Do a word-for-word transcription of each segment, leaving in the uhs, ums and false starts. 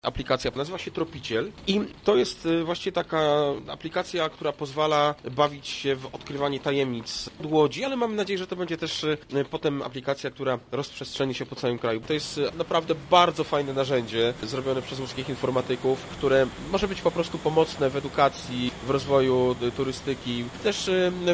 Aplikacja nazywa się Tropiciel i to jest właśnie taka aplikacja, która pozwala bawić się w odkrywanie tajemnic łodzi, ale mam nadzieję, że to będzie też potem aplikacja, która rozprzestrzeni się po całym kraju. To jest naprawdę bardzo fajne narzędzie zrobione przez łódzkich informatyków, które może być po prostu pomocne w edukacji, w rozwoju turystyki, też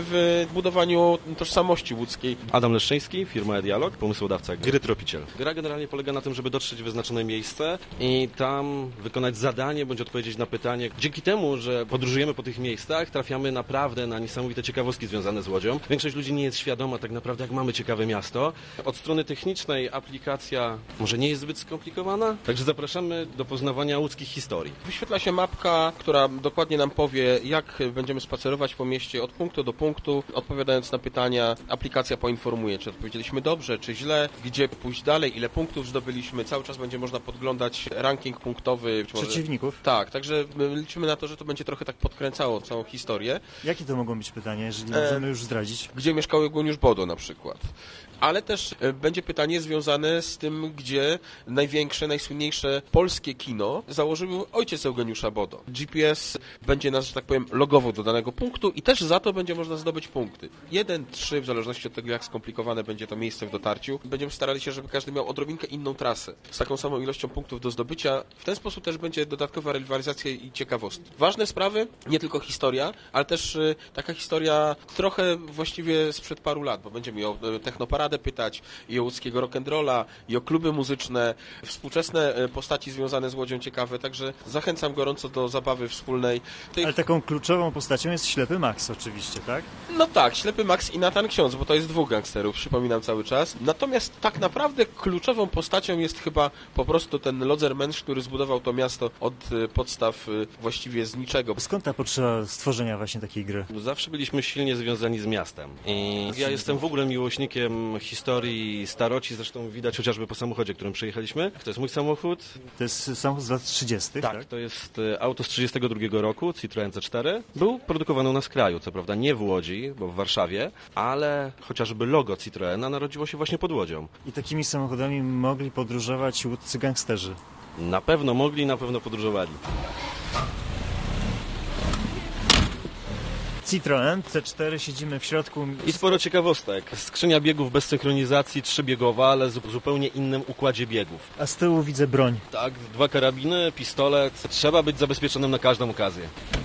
w budowaniu tożsamości łódzkiej. Adam Leszczyński, firma eDialog, pomysłodawca gry Tropiciel. Gra generalnie polega na tym, żeby dotrzeć w wyznaczone miejsce i tam wykonać zadanie, bądź odpowiedzieć na pytanie. Dzięki temu, że podróżujemy po tych miejscach, trafiamy naprawdę na niesamowite ciekawostki związane z łodzią. Większość ludzi nie jest świadoma tak naprawdę, jak mamy ciekawe miasto. Od strony technicznej aplikacja może nie jest zbyt skomplikowana, także zapraszamy do poznawania łódzkich historii. Wyświetla się mapka, która dokładnie nam powie, jak będziemy spacerować po mieście od punktu do punktu. Odpowiadając na pytania, aplikacja poinformuje, czy odpowiedzieliśmy dobrze, czy źle, gdzie pójść dalej, ile punktów zdobyliśmy. Cały czas będzie można podglądać ranking punktowy. Przeciwników? Może... Tak, także liczymy na to, że to będzie trochę tak podkręcało całą historię. Jakie to mogą być pytania, jeżeli e... możemy już zdradzić? Gdzie mieszkał Eugeniusz Bodo na przykład. Ale też będzie pytanie związane z tym, gdzie największe, najsłynniejsze polskie kino założył ojciec Eugeniusza Bodo. G P S będzie nas, że tak powiem, logował do danego punktu i też za to będzie można zdobyć punkty. Jeden, trzy, w zależności od tego, jak skomplikowane będzie to miejsce w dotarciu. Będziemy starali się, żeby każdy miał odrobinkę inną trasę, z taką samą ilością punktów do zdobycia. W ten sposób też będzie dodatkowa rywalizacja i ciekawostki. Ważne sprawy, nie tylko historia, ale też y, taka historia trochę właściwie sprzed paru lat, bo będziemy o y, technoparadę pytać, i o łódzkiego rock'n'rolla, i o kluby muzyczne, współczesne postaci związane z Łodzią ciekawe, także zachęcam gorąco do zabawy wspólnej. Tych... Ale taką kluczową postacią jest Ślepy Max oczywiście, tak? No tak, Ślepy Max i Natan Ksiądz, bo to jest dwóch gangsterów, przypominam cały czas. Natomiast tak naprawdę kluczową postacią jest chyba po prostu ten Lodzermensch, który zbudował to miasto od podstaw właściwie z niczego. Skąd ta potrzeba stworzenia właśnie takiej gry? Zawsze byliśmy silnie związani z miastem. I ja jestem w ogóle miłośnikiem historii staroci, zresztą widać chociażby po samochodzie, którym przyjechaliśmy. To jest mój samochód. To jest samochód z lat trzydziestych, tak? Tak, to jest auto z trzydziestego drugiego roku, Citroen C cztery. Był produkowany u nas w kraju, co prawda nie w Łodzi, bo w Warszawie, ale chociażby logo Citroena narodziło się właśnie pod Łodzią. I takimi samochodami mogli podróżować łódzcy gangsterzy? Na pewno mogli, na pewno podróżowali. Citroen C cztery, siedzimy w środku. I sporo ciekawostek. Skrzynia biegów bez synchronizacji, trzybiegowa, ale w zupełnie innym układzie biegów. A z tyłu widzę broń. Tak, dwa karabiny, pistolet. Trzeba być zabezpieczonym na każdą okazję.